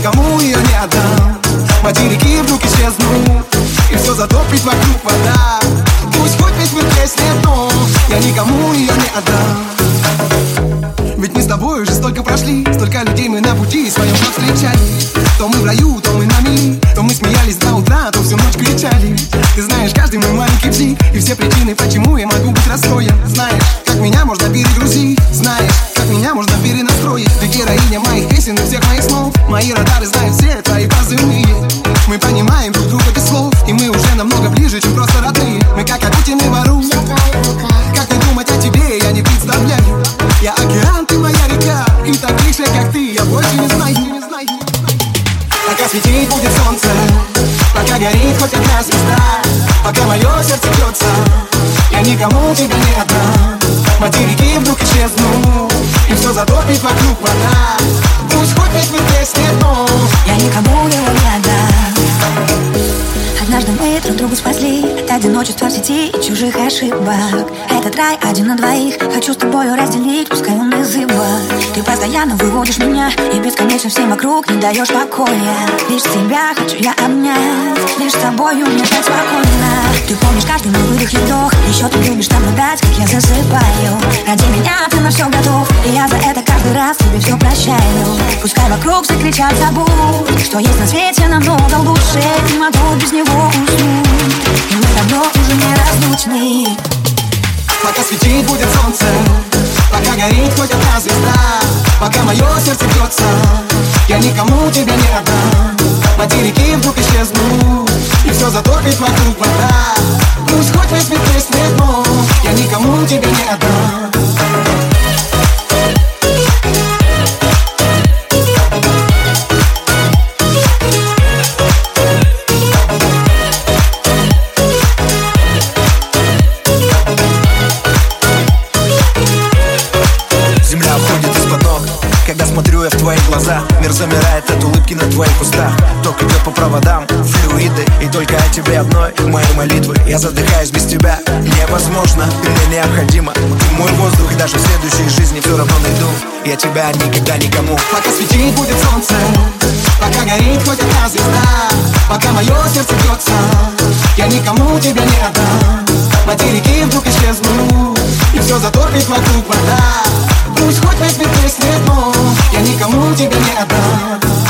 никому ее не отдам. Материки вдруг исчезнут, и все затопит вокруг вода. Пусть хоть весь мир треснет, но я никому ее не отдам. Ведь мы с тобой уже столько прошли, столько людей мы на пути своем повстречали. То мы в раю, то мы на мели, то мы смеялись до утра, то всю ночь кричали. Ты знаешь каждый мой маленький бзик и все причины, почему я могу быть расстроен. Знаешь, как меня можно перегрузить, знаешь, как меня можно перенастроить. Ты героиня моих песен и всех моих снов. Мои радары знают все твои позывные. Мы понимаем друг друга без слов, и мы уже намного ближе, чем просто родные. Мы как Акутины вору. Как не думать о тебе, я не представляю. Я океан, ты моя река, и так ближе, как ты, я больше не знаю. Пока светить будет солнце, пока горит хоть одна звезда, пока мое сердце бьется, я никому тебя не отдам. Материки вдруг исчезнут, и все затопит вокруг вода. Пусть хоть весь мир треснет, но я никому его не отдам. Однажды мы друг другу спасли от одиночества в сети и чужих ошибок. Этот рай один на двоих, хочу с тобою разделить, пускай он изыва. Ты постоянно выводишь меня, и бесконечно всем вокруг не даешь покоя. Лишь тебя хочу я обнять, лишь с тобою мне жить спокойно. Ты помнишь каждый мой выдох и вдох, еще ты любишь наблюдать, как я засыпаю. Ради меня ты на все готов, и я за это каждый раз тебе все прощаю. Пускай вокруг все кричат забудь, что есть на свете намного лучше, не могу без него уснуть, и мы давно уже не разлучны. Пока светить будет солнце, пока горит хоть одна звезда, пока мое сердце бьется, я никому тебя не отдам. Материки вдруг исчезнут, и все затопит вокруг вода. Пусть хоть весь мир треснет, но я никому тебя не отдам. Когда смотрю я в твои глаза, мир замирает от улыбки на твоих устах. Ток идет по проводам, флюиды, и только о тебе одной мои молитвы. Я задыхаюсь без тебя, невозможно, ты мне необходима. Ты мой воздух, и даже в следующей жизни все равно найду я тебя никогда никому. Пока светить будет солнце, пока горит хоть одна звезда, пока мое сердце бьется, я никому тебя не отдам. Материки вдруг исчезнут, и все затопит вокруг вода. Пусть хоть весь мир треснет, но я никому тебя не отдам.